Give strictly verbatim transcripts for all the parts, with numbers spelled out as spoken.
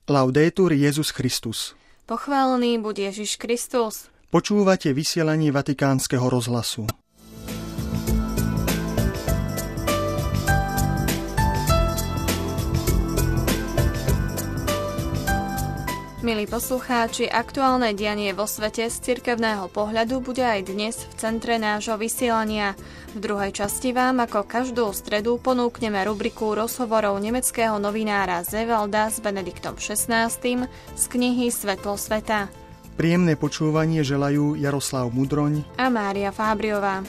Laudetur Jesus Christus. Pochválený buď Ježiš Kristus. Počúvate vysielanie Vatikánskeho rozhlasu. Milí poslucháči, aktuálne dianie vo svete z cirkevného pohľadu bude aj dnes v centre nášho vysielania. V druhej časti vám ako každú stredu ponúkneme rubriku rozhovorov nemeckého novinára Seewalda s Benediktom šestnásty. z knihy Svetlo sveta. Príjemné počúvanie želajú Jaroslav Mudroň a Mária Fábriová.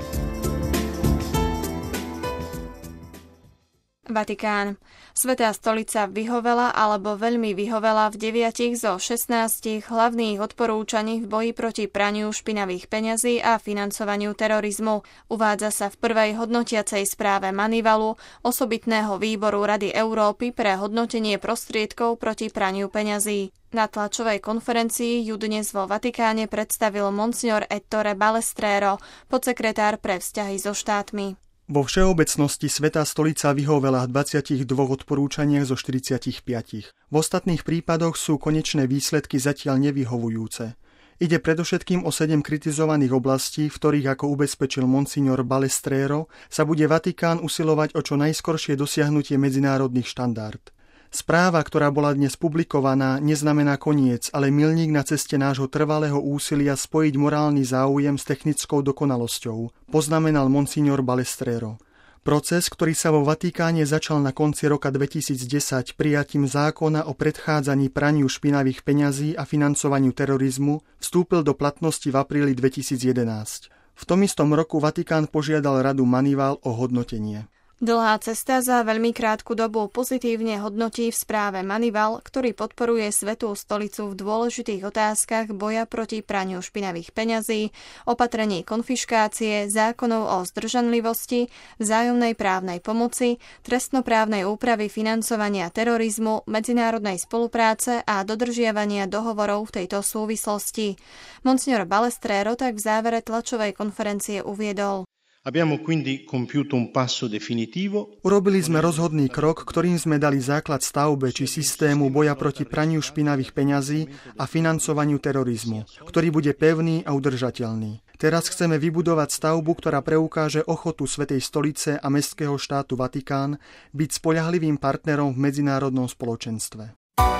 Vatikán. Svätá stolica vyhovela alebo veľmi vyhovela v deviatich zo šestnástich hlavných odporúčaní v boji proti praniu špinavých peňazí a financovaniu terorizmu. Uvádza sa v prvej hodnotiacej správe Manivalu, osobitného výboru Rady Európy pre hodnotenie prostriedkov proti praniu peňazí. Na tlačovej konferencii ju dnes vo Vatikáne predstavil monsignor Ettore Balestrero, podsekretár pre vzťahy so štátmi. Vo všeobecnosti Svätá stolica vyhovela v dvadsiatich dvoch odporúčaniach zo štyridsiatich piatich. V ostatných prípadoch sú konečné výsledky zatiaľ nevyhovujúce. Ide predovšetkým o sedem kritizovaných oblastí, v ktorých, ako ubezpečil monsignor Balestrero, sa bude Vatikán usilovať o čo najskoršie dosiahnutie medzinárodných štandárd. Správa, ktorá bola dnes publikovaná, neznamená koniec, ale milník na ceste nášho trvalého úsilia spojiť morálny záujem s technickou dokonalosťou, poznamenal monsignor Balestrero. Proces, ktorý sa vo Vatikáne začal na konci roka dvetisícdesať prijatím zákona o predchádzaní praniu špinavých peňazí a financovaniu terorizmu, vstúpil do platnosti v apríli dvetisícjedenásť. V tom istom roku Vatikán požiadal radu Manival o hodnotenie. Dlhá cesta za veľmi krátku dobu pozitívne hodnotí v správe Manival, ktorý podporuje Svätú stolicu v dôležitých otázkach boja proti praniu špinavých peňazí, opatrení konfiškácie, zákonov o zdržanlivosti, vzájomnej právnej pomoci, trestnoprávnej úpravy financovania terorizmu, medzinárodnej spolupráce a dodržiavania dohovorov v tejto súvislosti. Monsignor Balestrero tak v závere tlačovej konferencie uviedol: Abbiamo quindi compiuto un passo definitivo. Urobili sme rozhodný krok, ktorým sme dali základ stavbe či systému boja proti praniu špinavých peňazí a financovaniu terorizmu, ktorý bude pevný a udržateľný. Teraz chceme vybudovať stavbu, ktorá preukáže ochotu Svätej stolice a mestského štátu Vatikán byť spoľahlivým partnerom v medzinárodnom spoločenstve.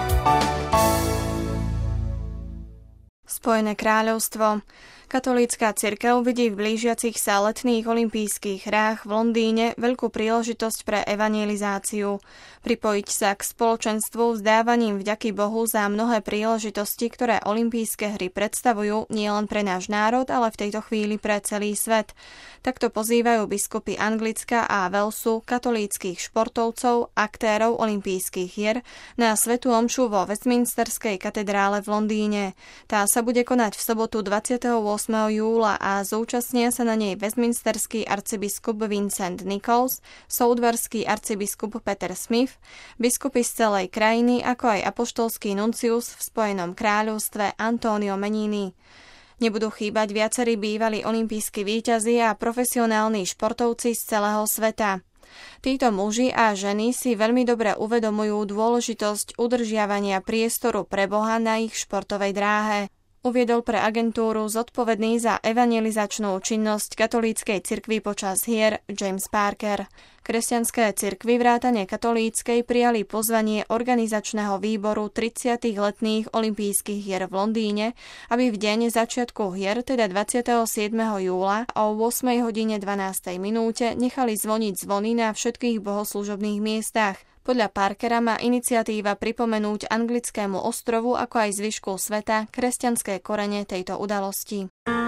Spojené kráľovstvo. Katolícka cirkev vidí v blížiacich sa letných olympijských hrách v Londýne veľkú príležitosť pre evangelizáciu. Pripojiť sa k spoločenstvu vzdávaním vďaky Bohu za mnohé príležitosti, ktoré olympijské hry predstavujú nielen pre náš národ, ale v tejto chvíli pre celý svet. Takto pozývajú biskupy Anglicka a Walesu katolíckych športovcov, aktérov olympijských hier na svätú omšu vo Westminsterskej katedrále v Londýne. Tá sa bude konať v sobotu dvadsiateho ôsmeho júla a zúčastnia sa na nej westminsterský arcibiskup Vincent Nichols, soudvarský arcibiskup Peter Smith, biskupy z celej krajiny, ako aj apoštolský nuncius v Spojenom kráľovstve Antonio Menini. Nebudú chýbať viacerí bývalí olympijskí víťazi a profesionálni športovci z celého sveta. Títo muži a ženy si veľmi dobre uvedomujú dôležitosť udržiavania priestoru pre Boha na ich športovej dráhe. Uviedol pre agentúru zodpovedný za evangelizačnú činnosť katolíckej cirkvi počas hier James Parker. Kresťanské cirkvi vrátane katolíckej prijali pozvanie organizačného výboru tridsiatych letných olympijských hier v Londýne, aby v deň začiatku hier, teda dvadsiateho siedmeho júla o ôsmej hodine dvanástej minúte nechali zvoniť zvony na všetkých bohoslužobných miestach. Podľa Parkera má iniciatíva pripomenúť anglickému ostrovu ako aj zvyšku sveta kresťanské korene tejto udalosti.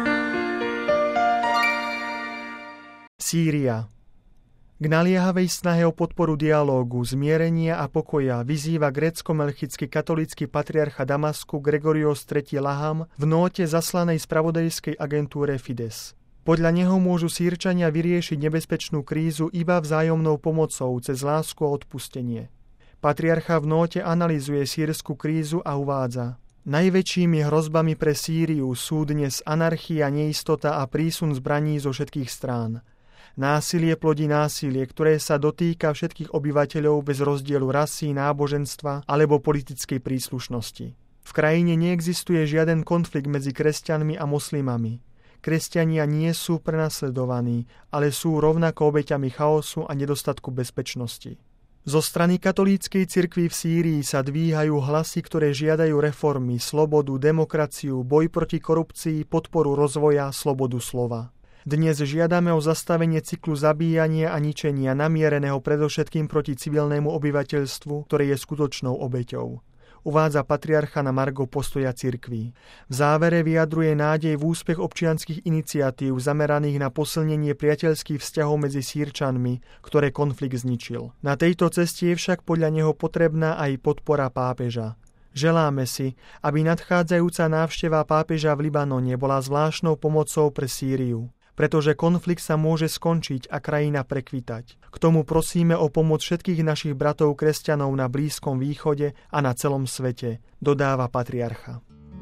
Sýria. K naliehavej snahe o podporu dialógu, zmierenia a pokoja vyzýva grécko-melchický katolícky patriarcha Damasku Gregorios tretí. Laham v nóte zaslanej spravodajskej agentúre Fides. Podľa neho môžu Sýrčania vyriešiť nebezpečnú krízu iba vzájomnou pomocou cez lásku a odpustenie. Patriarcha v nóte analyzuje sýrsku krízu a uvádza: Najväčšími hrozbami pre Sýriu sú dnes anarchia, neistota a prísun zbraní zo všetkých strán. Násilie plodí násilie, ktoré sa dotýka všetkých obyvateľov bez rozdielu rasy, náboženstva alebo politickej príslušnosti. V krajine neexistuje žiaden konflikt medzi kresťanmi a moslimami. Kresťania nie sú prenasledovaní, ale sú rovnako obeťami chaosu a nedostatku bezpečnosti. Zo strany katolíckej cirkvi v Sýrii sa dvíhajú hlasy, ktoré žiadajú reformy, slobodu, demokraciu, boj proti korupcii, podporu rozvoja, slobodu slova. Dnes žiadame o zastavenie cyklu zabíjania a ničenia namiereného predovšetkým proti civilnému obyvateľstvu, ktoré je skutočnou obeťou. Uvádza patriarcha na margo postoja cirkví. V závere vyjadruje nádej v úspech občianskych iniciatív zameraných na posilnenie priateľských vzťahov medzi Sýrčanmi, ktoré konflikt zničil. Na tejto ceste je však podľa neho potrebná aj podpora pápeža. Želáme si, aby nadchádzajúca návšteva pápeža v Libanone bola zvláštnou pomocou pre Sýriu, pretože konflikt sa môže skončiť a krajina prekvitať. K tomu prosíme o pomoc všetkých našich bratov kresťanov na Blízkom východe a na celom svete, dodáva patriarcha.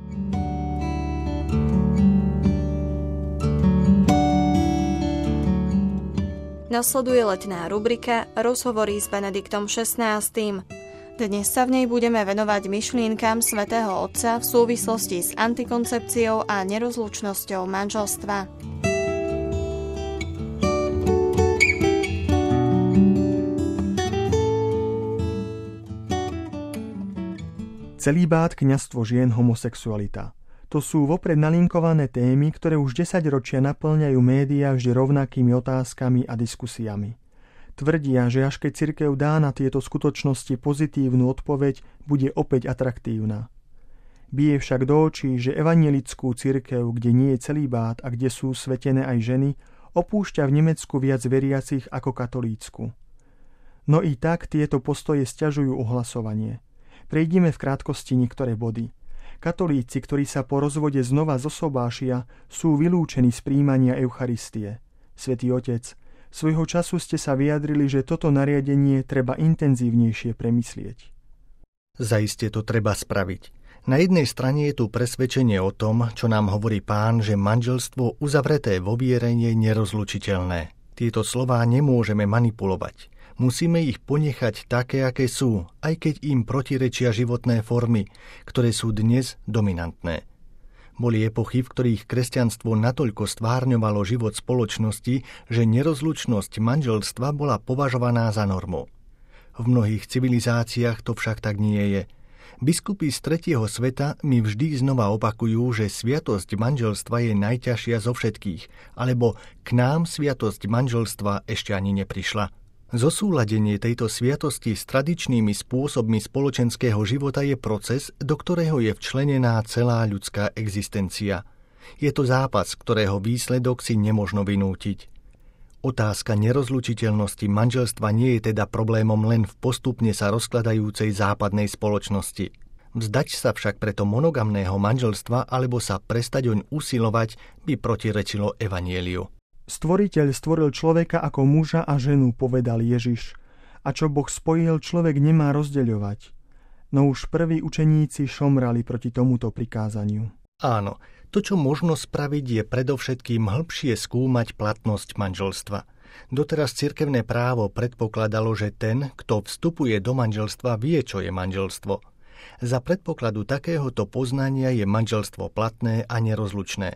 Nasleduje letná rubrika Rozhovory s Benediktom šestnásty. Dnes sa v nej budeme venovať myšlienkam svätého Otca v súvislosti s antikoncepciou a nerozlučnosťou manželstva. Celibát, kňazstvo žien, homosexualita. To sú vopred nalinkované témy, ktoré už desaťročia naplňajú médiá vždy rovnakými otázkami a diskusiami. Tvrdia, že až keď cirkev dá na tieto skutočnosti pozitívnu odpoveď, bude opäť atraktívna. Bije však do očí, že evanjelickú cirkev, kde nie je celibát a kde sú svetené aj ženy, opúšťa v Nemecku viac veriacich ako katolícku. No i tak tieto postoje sťažujú ohlasovanie. Prejdime v krátkosti niektoré body. Katolíci, ktorí sa po rozvode znova zosobášia, sú vylúčení z prijímania Eucharistie. Svätý Otec, svojho času ste sa vyjadrili, že toto nariadenie treba intenzívnejšie premyslieť. Zaiste to treba spraviť. Na jednej strane je tu presvedčenie o tom, čo nám hovorí Pán, že manželstvo uzavreté vo viere je nerozlučiteľné. Tieto slová nemôžeme manipulovať. Musíme ich ponechať také, aké sú, aj keď im protirečia životné formy, ktoré sú dnes dominantné. Boli epochy, v ktorých kresťanstvo natoľko stvárňovalo život spoločnosti, že nerozlučnosť manželstva bola považovaná za normu. V mnohých civilizáciách to však tak nie je. Biskupy z tretieho sveta mi vždy znova opakujú, že sviatosť manželstva je najťažšia zo všetkých, alebo k nám sviatosť manželstva ešte ani neprišla. Zosúladenie tejto sviatosti s tradičnými spôsobmi spoločenského života je proces, do ktorého je včlenená celá ľudská existencia. Je to zápas, ktorého výsledok si nemožno vynútiť. Otázka nerozlučiteľnosti manželstva nie je teda problémom len v postupne sa rozkladajúcej západnej spoločnosti. Vzdať sa však preto monogamného manželstva alebo sa prestať oň usilovať by protirečilo evanjeliu. Stvoriteľ stvoril človeka ako muža a ženu, povedal Ježiš. A čo Boh spojil, človek nemá rozdeľovať. No už prví učeníci šomrali proti tomuto prikázaniu. Áno, to, čo možno spraviť, je predovšetkým hĺbšie skúmať platnosť manželstva. Doteraz cirkevné právo predpokladalo, že ten, kto vstupuje do manželstva, vie, čo je manželstvo. Za predpokladu takéhoto poznania je manželstvo platné a nerozlučné.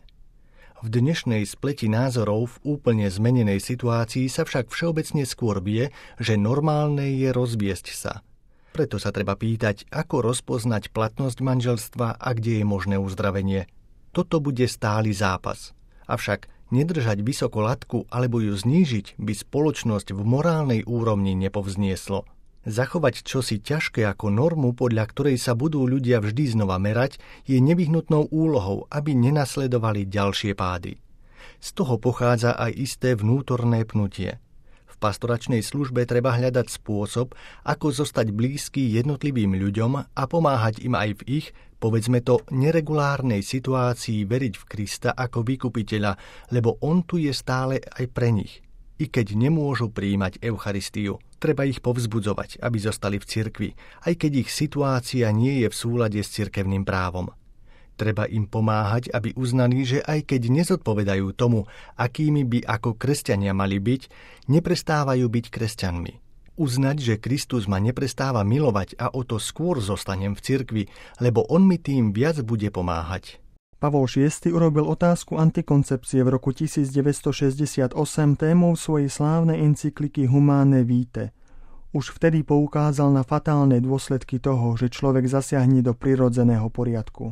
V dnešnej spleti názorov v úplne zmenenej situácii sa však všeobecne skôr vie, že normálne je rozviesť sa. Preto sa treba pýtať, ako rozpoznať platnosť manželstva a kde je možné uzdravenie. Toto bude stály zápas. Avšak nedržať vysoko latku alebo ju znížiť by spoločnosť v morálnej úrovni nepovznieslo. Zachovať čosi ťažké ako normu, podľa ktorej sa budú ľudia vždy znova merať, je nevyhnutnou úlohou, aby nenasledovali ďalšie pády. Z toho pochádza aj isté vnútorné pnutie. V pastoračnej službe treba hľadať spôsob, ako zostať blízky jednotlivým ľuďom a pomáhať im aj v ich, povedzme to, neregulárnej situácii veriť v Krista ako vykupiteľa, lebo on tu je stále aj pre nich. I keď nemôžu prijímať Eucharistiu, treba ich povzbudzovať, aby zostali v cirkvi, aj keď ich situácia nie je v súlade s cirkevným právom. Treba im pomáhať, aby uznali, že aj keď nezodpovedajú tomu, akými by ako kresťania mali byť, neprestávajú byť kresťanmi. Uznať, že Kristus ma neprestáva milovať a o to skôr zostanem v cirkvi, lebo on mi tým viac bude pomáhať. Pavol šiesty urobil otázku antikoncepcie v roku tisícdeväťstošesťdesiatosem témou svojej slávnej encykliky Humane Vitae. Už vtedy poukázal na fatálne dôsledky toho, že človek zasiahne do prirodzeného poriadku.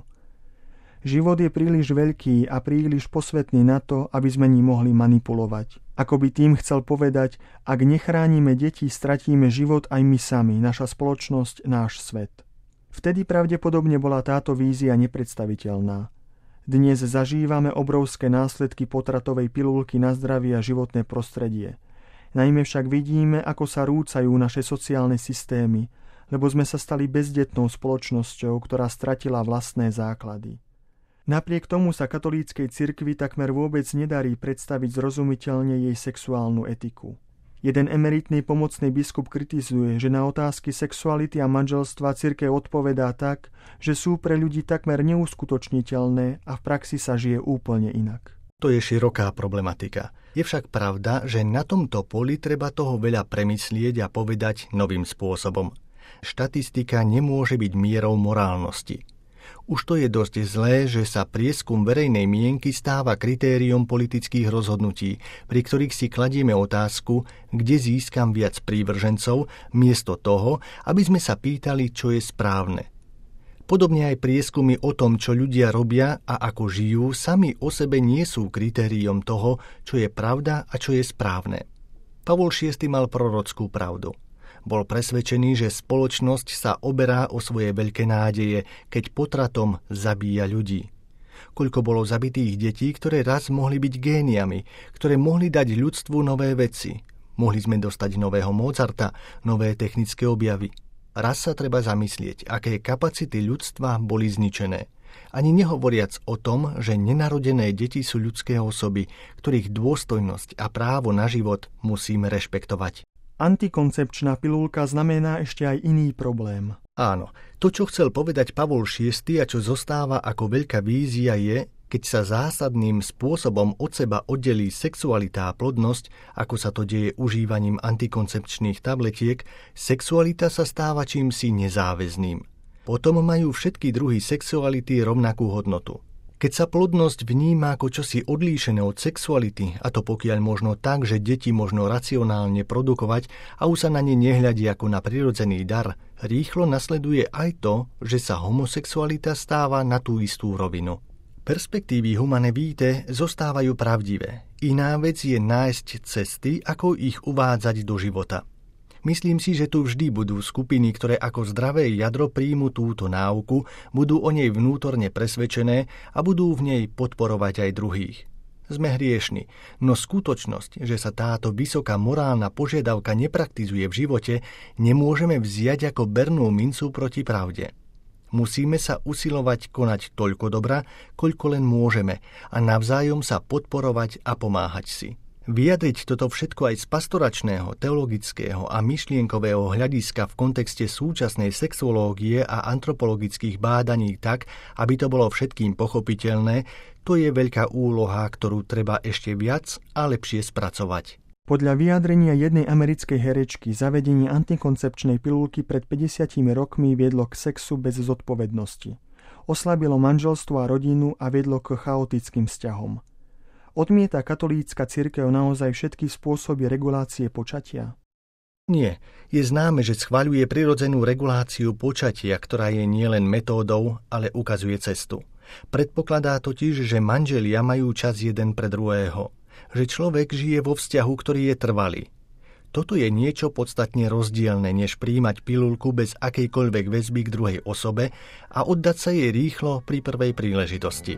Život je príliš veľký a príliš posvätný na to, aby sme ním mohli manipulovať. Ako by tým chcel povedať, ak nechránime deti, stratíme život aj my sami, naša spoločnosť, náš svet. Vtedy pravdepodobne bola táto vízia nepredstaviteľná. Dnes zažívame obrovské následky potratovej pilulky na zdravie a životné prostredie. Najmä však vidíme, ako sa rúcajú naše sociálne systémy, lebo sme sa stali bezdetnou spoločnosťou, ktorá stratila vlastné základy. Napriek tomu sa katolíckej cirkvi takmer vôbec nedarí predstaviť zrozumiteľne jej sexuálnu etiku. Jeden emeritný pomocný biskup kritizuje, že na otázky sexuality a manželstva cirkev odpovedá tak, že sú pre ľudí takmer neuskutočniteľné a v praxi sa žije úplne inak. To je široká problematika. Je však pravda, že na tomto poli treba toho veľa premyslieť a povedať novým spôsobom. Štatistika nemôže byť mierou morálnosti. Už to je dosť zlé, že sa prieskum verejnej mienky stáva kritériom politických rozhodnutí, pri ktorých si kladieme otázku, kde získam viac prívržencov, miesto toho, aby sme sa pýtali, čo je správne. Podobne aj prieskumy o tom, čo ľudia robia a ako žijú, sami o sebe nie sú kritériom toho, čo je pravda a čo je správne. Pavol šiesty mal prorockú pravdu. Bol presvedčený, že spoločnosť sa oberá o svoje veľké nádeje, keď potratom zabíja ľudí. Koľko bolo zabitých detí, ktoré raz mohli byť géniami, ktoré mohli dať ľudstvu nové veci. Mohli sme dostať nového Mozarta, nové technické objavy. Raz sa treba zamyslieť, aké kapacity ľudstva boli zničené. Ani nehovoriac o tom, že nenarodené deti sú ľudské osoby, ktorých dôstojnosť a právo na život musíme rešpektovať. Antikoncepčná pilulka znamená ešte aj iný problém. Áno, to, čo chcel povedať Pavol šiesty a čo zostáva ako veľká vízia je, keď sa zásadným spôsobom od seba oddelí sexualita a plodnosť, ako sa to deje užívaním antikoncepčných tabletiek, sexualita sa stáva čímsi nezáväzným. Potom majú všetky druhy sexuality rovnakú hodnotu. Keď sa plodnosť vníma ako čosi odlíšené od sexuality, a to pokiaľ možno tak, že deti možno racionálne produkovať a už sa na ne nehľadí ako na prirodzený dar, rýchlo nasleduje aj to, že sa homosexualita stáva na tú istú rovinu. Perspektívy Humane Vitae zostávajú pravdivé. Iná vec je nájsť cesty, ako ich uvádzať do života. Myslím si, že tu vždy budú skupiny, ktoré ako zdravé jadro príjmu túto náuku, budú o nej vnútorne presvedčené a budú v nej podporovať aj druhých. Sme hriešni, no skutočnosť, že sa táto vysoká morálna požiadavka nepraktizuje v živote, nemôžeme vziať ako bernú mincu proti pravde. Musíme sa usilovať konať toľko dobra, koľko len môžeme a navzájom sa podporovať a pomáhať si. Vyjadriť toto všetko aj z pastoračného, teologického a myšlienkového hľadiska v kontexte súčasnej sexuológie a antropologických bádaní tak, aby to bolo všetkým pochopiteľné, to je veľká úloha, ktorú treba ešte viac a lepšie spracovať. Podľa vyjadrenia jednej americkej herečky zavedenie antikoncepčnej pilulky pred päťdesiatimi rokmi viedlo k sexu bez zodpovednosti. Oslabilo manželstvo a rodinu a viedlo k chaotickým vzťahom. Odmieta katolícka cirkev naozaj všetky spôsoby regulácie počatia? Nie. Je známe, že schvaľuje prirodzenú reguláciu počatia, ktorá je nielen metódou, ale ukazuje cestu. Predpokladá totiž, že manželia majú čas jeden pre druhého. Že človek žije vo vzťahu, ktorý je trvalý. Toto je niečo podstatne rozdielne, než prijímať pilulku bez akejkoľvek väzby k druhej osobe a oddať sa jej rýchlo pri prvej príležitosti.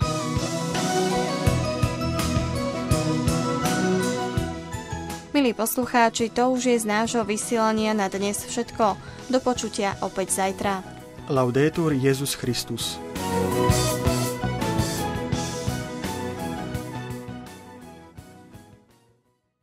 Milí poslucháči, to už je z nášho vysielania na dnes všetko. Do počutia opäť zajtra. Laudetur Jesus Christus.